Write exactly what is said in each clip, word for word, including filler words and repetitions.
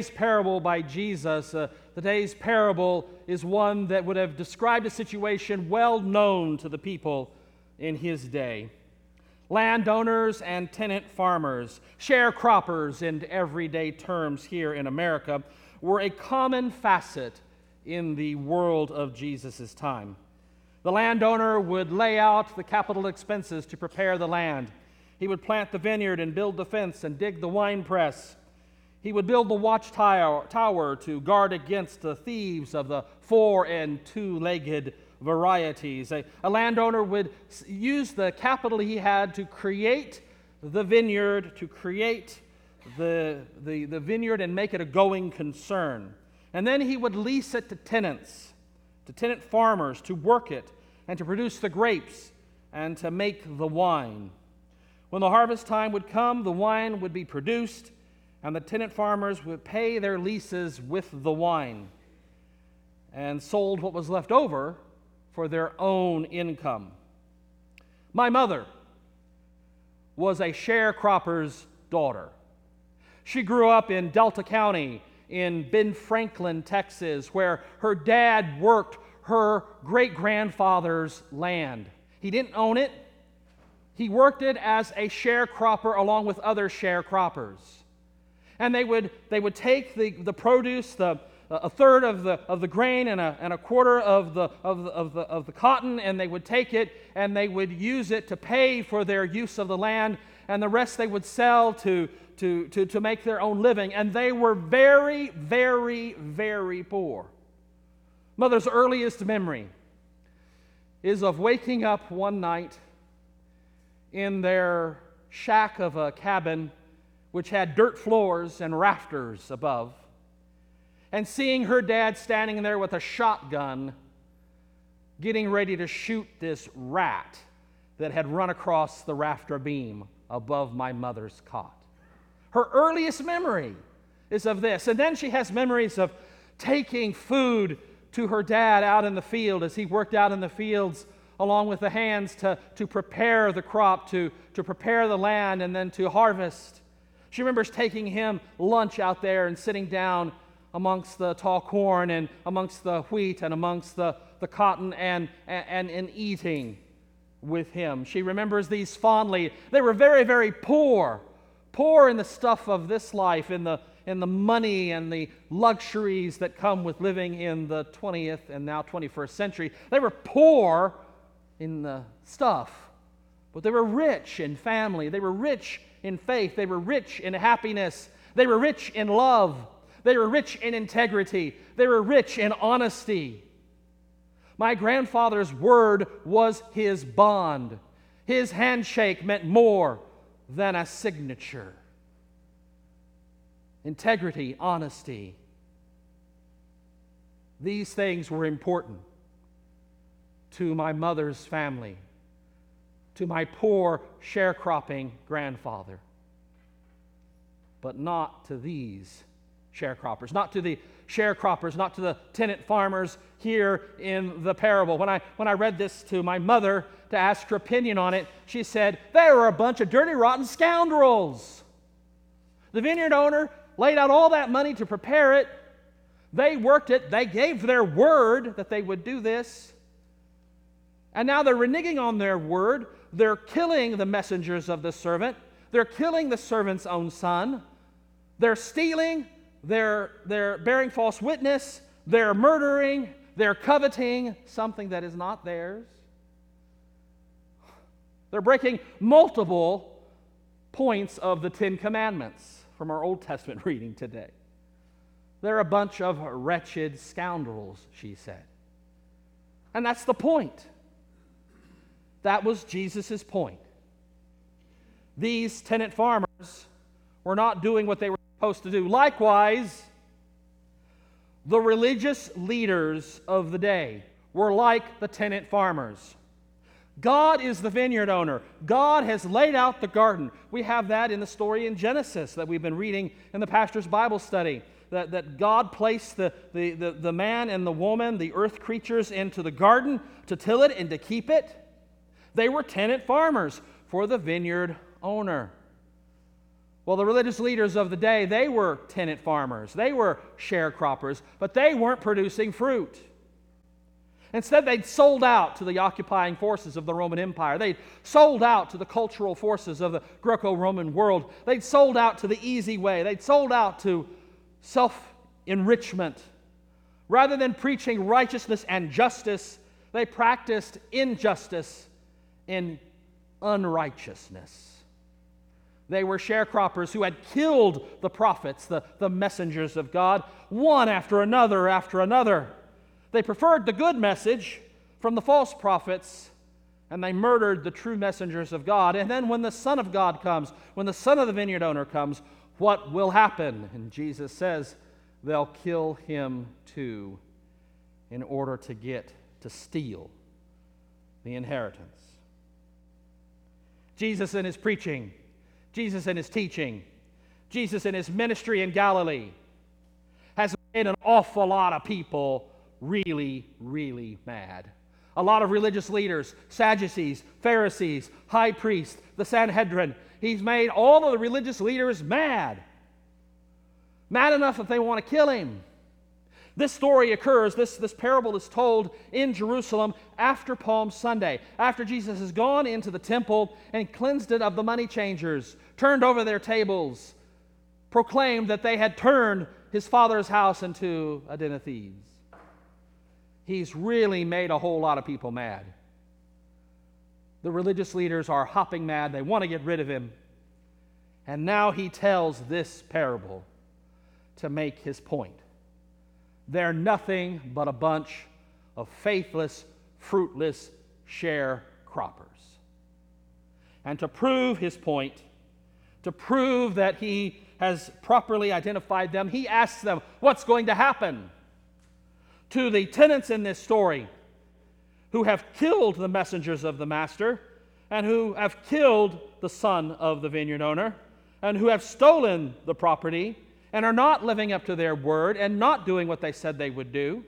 today's parable by Jesus, uh, today's parable is one that would have described a situation well known to the people in his day. Landowners and tenant farmers, sharecroppers in everyday terms here in America, were a common facet in the world of Jesus' time. The landowner would lay out the capital expenses to prepare the land. He would plant the vineyard and build the fence and dig the wine press. He would build the watchtower tower to guard against the thieves of the four and two-legged varieties. A, a landowner would use the capital he had to create the vineyard, to create the, the, the vineyard and make it a going concern. And then he would lease it to tenants, to tenant farmers to work it and to produce the grapes and to make the wine. When the harvest time would come, the wine would be produced and the tenant farmers would pay their leases with the wine and sold what was left over for their own income. My mother was a sharecropper's daughter. She grew up in Delta County in Ben Franklin, Texas, where her dad worked her great-grandfather's land. He didn't own it. He worked it as a sharecropper along with other sharecroppers. And they would, they would take the, the produce, the a third of the of the grain and a and a quarter of the of the, of the of the cotton, and they would take it and they would use it to pay for their use of the land, and the rest they would sell to to to, to make their own living. And they were very, very, very poor. Mother's earliest memory is of waking up one night in their shack of a cabin, which had dirt floors and rafters above, and seeing her dad standing there with a shotgun getting ready to shoot this rat that had run across the rafter beam above my mother's cot. Her earliest memory is of this. And then she has memories of taking food to her dad out in the field as he worked out in the fields along with the hands to, to prepare the crop, to, to prepare the land, and then to harvest. She remembers taking him lunch out there and sitting down amongst the tall corn and amongst the wheat and amongst the, the cotton and, and, and eating with him. She remembers these fondly. They were very, very poor, poor in the stuff of this life, in the, in the money and the luxuries that come with living in the twentieth and now twenty-first century. They were poor in the stuff, but they were rich in family. They were rich in faith. They were rich in happiness. They were rich in love. They were rich in integrity. They were rich in honesty. My grandfather's word was his bond. His handshake meant more than a signature. Integrity, honesty. These things were important to my mother's family, to my poor sharecropping grandfather, but not to these sharecroppers, not to the sharecroppers, not to the tenant farmers here in the parable. When I when I read this to my mother to ask her opinion on it, she said, they were a bunch of dirty, rotten scoundrels. The vineyard owner laid out all that money to prepare it. They worked it. They gave their word that they would do this. And now they're reneging on their word. They're killing the messengers of the servant. They're killing the servant's own son. They're stealing. They're, they're bearing false witness, they're murdering, they're coveting something that is not theirs. They're breaking multiple points of the Ten Commandments from our Old Testament reading today. They're a bunch of wretched scoundrels, she said. And that's the point. That was Jesus' point. These tenant farmers were not doing what they were supposed to do. Likewise, the religious leaders of the day were like the tenant farmers. God is the vineyard owner. God has laid out the garden. We have that in the story in Genesis that we've been reading in the pastor's Bible study. That, that God placed the, the, the, the man and the woman, the earth creatures, into the garden to till it and to keep it. They were tenant farmers for the vineyard owner. Well, the religious leaders of the day, they were tenant farmers. They were sharecroppers, but they weren't producing fruit. Instead, they'd sold out to the occupying forces of the Roman Empire. They'd sold out to the cultural forces of the Greco-Roman world. They'd sold out to the easy way. They'd sold out to self-enrichment. Rather than preaching righteousness and justice, they practiced injustice in unrighteousness. They were sharecroppers who had killed the prophets, the, the messengers of God, one after another after another. They preferred the good message from the false prophets, and they murdered the true messengers of God. And then when the Son of God comes, when the son of the vineyard owner comes, what will happen? And Jesus says they'll kill him too in order to get, to steal the inheritance. Jesus in his preaching, Jesus in his teaching, Jesus in his ministry in Galilee has made an awful lot of people really, really mad. A lot of religious leaders, Sadducees, Pharisees, high priests, the Sanhedrin. He's made all of the religious leaders mad. Mad enough that they want to kill him. This story occurs, this, this parable is told in Jerusalem after Palm Sunday, after Jesus has gone into the temple and cleansed it of the money changers, turned over their tables, proclaimed that they had turned his Father's house into a den of thieves. He's really made a whole lot of people mad. The religious leaders are hopping mad. They want to get rid of him. And now he tells this parable to make his point. They're nothing but a bunch of faithless, fruitless sharecroppers. And to prove his point, to prove that he has properly identified them, he asks them, what's going to happen to the tenants in this story who have killed the messengers of the master and who have killed the son of the vineyard owner and who have stolen the property and are not living up to their word and not doing what they said they would do,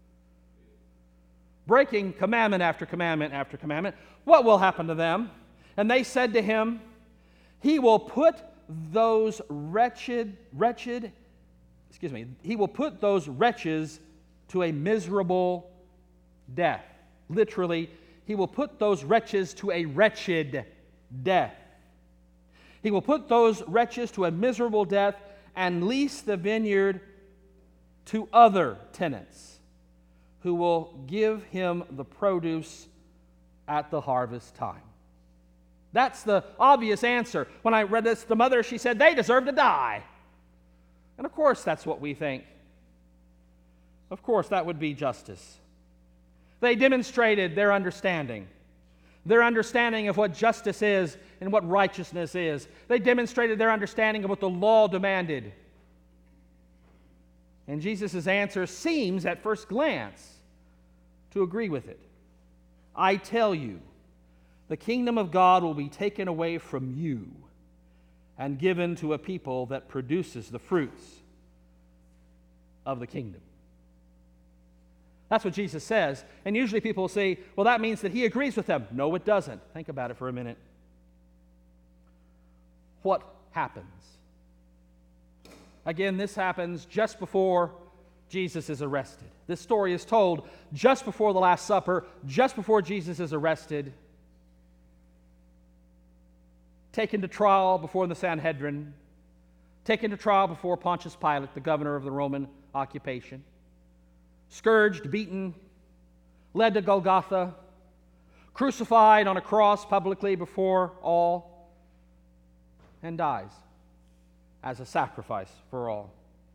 breaking commandment after commandment after commandment? What will happen to them? And they said to him, he will put those wretched, wretched, excuse me, he will put those wretches to a miserable death. Literally, he will put those wretches to a wretched death. He will put those wretches to a miserable death and lease the vineyard to other tenants who will give him the produce at the harvest time. That's the obvious answer. When I read this, the mother, she said, they deserve to die. And of course, that's what we think. Of course, that would be justice. They demonstrated their understanding, their understanding of what justice is and what righteousness is. They demonstrated their understanding of what the law demanded. And Jesus' answer seems, at first glance, to agree with it. I tell you, the kingdom of God will be taken away from you and given to a people that produces the fruits of the kingdom. That's what Jesus says. And usually people will say, well, that means that he agrees with them. No, it doesn't. Think about it for a minute. What happens? Again, this happens just before Jesus is arrested. This story is told just before the Last Supper, just before Jesus is arrested, taken to trial before the Sanhedrin, taken to trial before Pontius Pilate, the governor of the Roman occupation, scourged, beaten, led to Golgotha, crucified on a cross publicly before all, and dies as a sacrifice for all.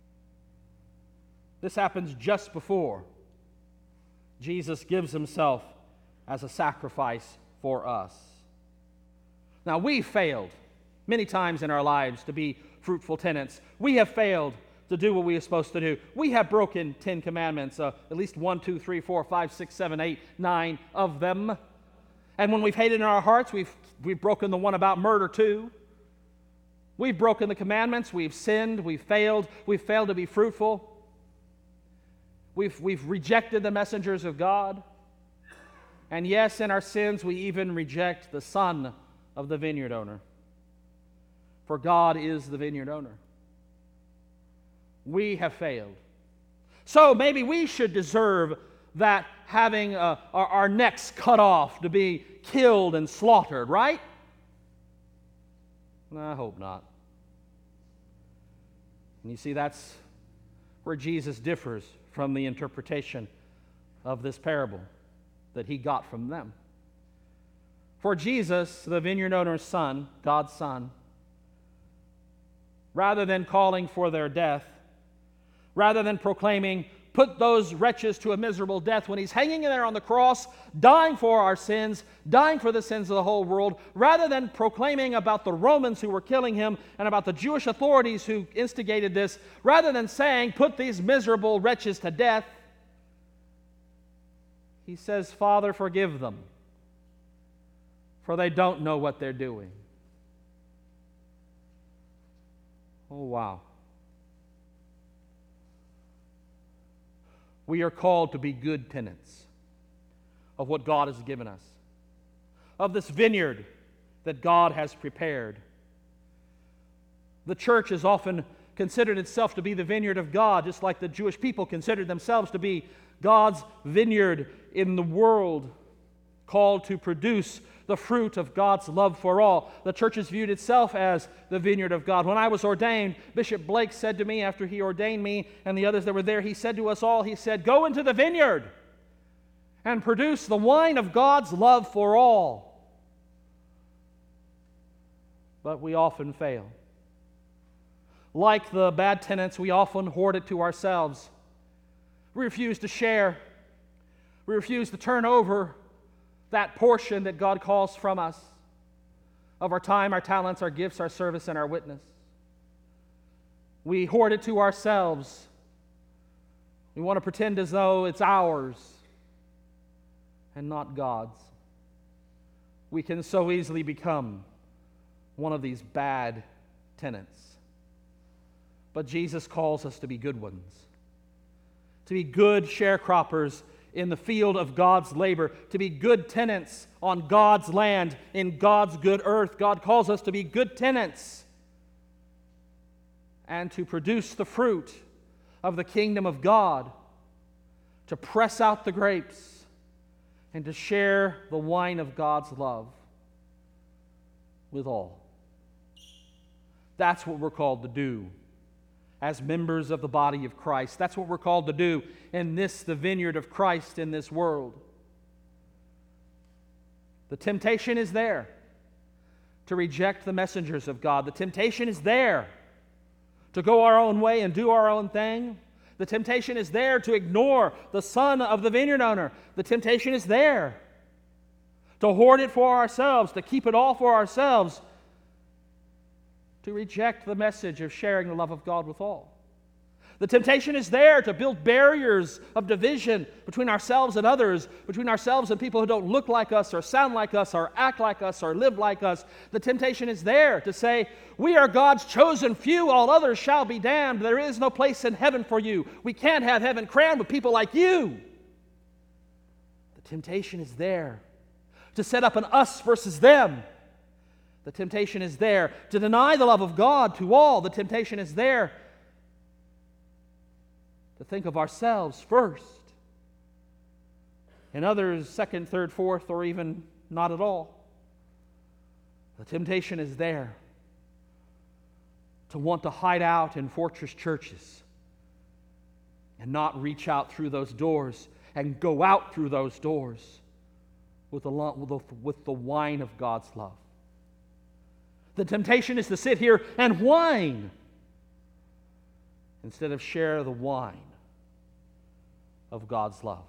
This happens just before Jesus gives himself as a sacrifice for us. Now, we've failed many times in our lives to be fruitful tenants. We have failed to do what we are supposed to do. We have broken Ten Commandments, uh, at least one, two, three, four, five, six, seven, eight, nine of them. And when we've hated in our hearts, we've, we've broken the one about murder too. We've broken the commandments, we've sinned, we've failed, we've failed to be fruitful. We've, we've rejected the messengers of God. And yes, in our sins, we even reject the son of the vineyard owner. for God is the vineyard owner. We have failed. So maybe we should deserve that having uh, our, our necks cut off, to be killed and slaughtered, right? I hope not. And you see, that's where Jesus differs from the interpretation of this parable that he got from them. For Jesus, the vineyard owner's son, God's son, rather than calling for their death, rather than proclaiming, put those wretches to a miserable death, when he's hanging there on the cross, dying for our sins, dying for the sins of the whole world, rather than proclaiming about the Romans who were killing him and about the Jewish authorities who instigated this, rather than saying, put these miserable wretches to death, he says, Father, forgive them, for they don't know what they're doing. Oh, wow. We are called to be good tenants of what God has given us, of this vineyard that God has prepared. The church has often considered itself to be the vineyard of God, just like the Jewish people considered themselves to be God's vineyard in the world, called to produce the fruit of God's love for all. The church has viewed itself as the vineyard of God. When I was ordained, Bishop Blake said to me after he ordained me and the others that were there, he said to us all, he said, go into the vineyard and produce the wine of God's love for all. But we often fail. Like the bad tenants, we often hoard it to ourselves. We refuse to share. We refuse to turn over that portion that God calls from us, of our time, our talents, our gifts, our service, and our witness. We hoard it to ourselves. We want to pretend as though it's ours and not God's. We can so easily become one of these bad tenants. But Jesus calls us to be good ones, to be good sharecroppers in the field of God's labor, to be good tenants on God's land, in God's good earth. God calls us to be good tenants and to produce the fruit of the kingdom of God, to press out the grapes and to share the wine of God's love with all. That's what we're called to do as members of the body of Christ. That's what we're called to do in this, the vineyard of Christ in this world. The temptation is there to reject the messengers of God. The temptation is there to go our own way and do our own thing. The temptation is there to ignore the son of the vineyard owner. The temptation is there to hoard it for ourselves, to keep it all for ourselves, to reject the message of sharing the love of God with all. The temptation is there to build barriers of division between ourselves and others, between ourselves and people who don't look like us or sound like us or act like us or live like us. The temptation is there to say, we are God's chosen few, all others shall be damned. There is no place in heaven for you. We can't have heaven crammed with people like you. The temptation is there to set up an us versus them. The temptation is there to deny the love of God to all. The temptation is there to think of ourselves first, and others second, third, fourth, or even not at all. The temptation is there to want to hide out in fortress churches and not reach out through those doors and go out through those doors with the, with the, with the wine of God's love. The temptation is to sit here and whine instead of share the wine of God's love.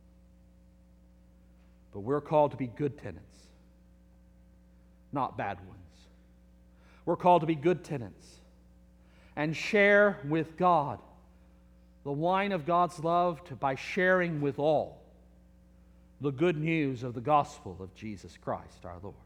But we're called to be good tenants, not bad ones. We're called to be good tenants and share with God the wine of God's love to, by sharing with all the good news of the gospel of Jesus Christ our Lord.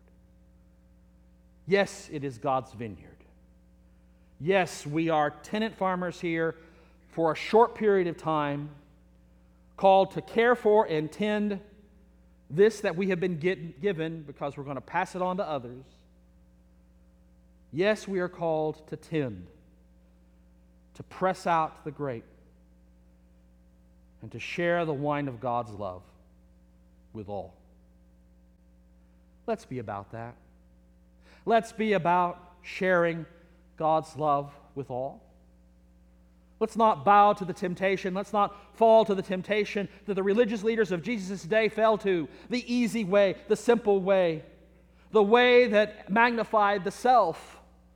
Yes, it is God's vineyard. Yes, we are tenant farmers here for a short period of time, called to care for and tend this that we have been get, given, because we're going to pass it on to others. Yes, we are called to tend, to press out the grape, and to share the wine of God's love with all. Let's be about that. Let's be about sharing God's love with all. Let's not bow to the temptation. Let's not fall to the temptation that the religious leaders of Jesus' day fell to. The easy way, the simple way, the way that magnified the self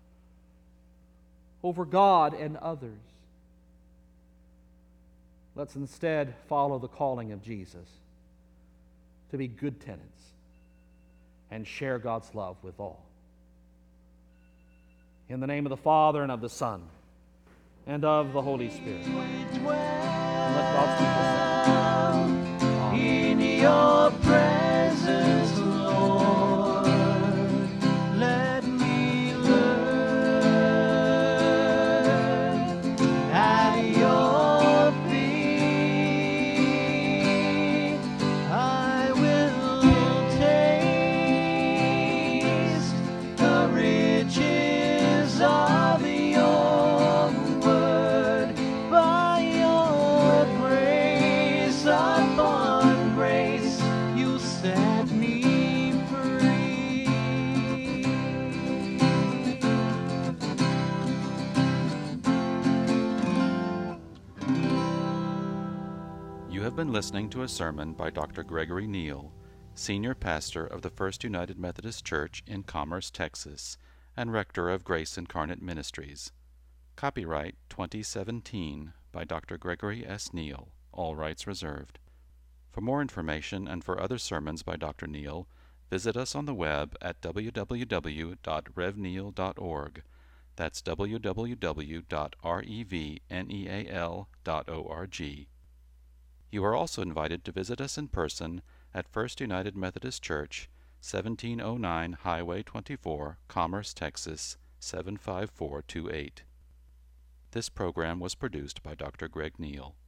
over God and others. Let's instead follow the calling of Jesus to be good tenants and share God's love with all. In the name of the Father, and of the Son, and of the Holy Spirit. And let God's people say, Amen. In your presence, Lord, let me learn at your feet. I will taste the riches of your word. By your grace upon grace, you set me free. You have been listening to a sermon by Doctor Gregory Neal, Senior Pastor of the First United Methodist Church in Commerce, Texas, and Rector of Grace Incarnate Ministries. Copyright twenty seventeen by Doctor Gregory S. Neal, all rights reserved. For more information and for other sermons by Doctor Neal, visit us on the web at w w w dot rev neal dot org. That's w w w dot rev neal dot org. You are also invited to visit us in person at First United Methodist Church, seventeen oh nine Highway twenty-four, Commerce, Texas, seven five four two eight. This program was produced by Doctor Greg Neal.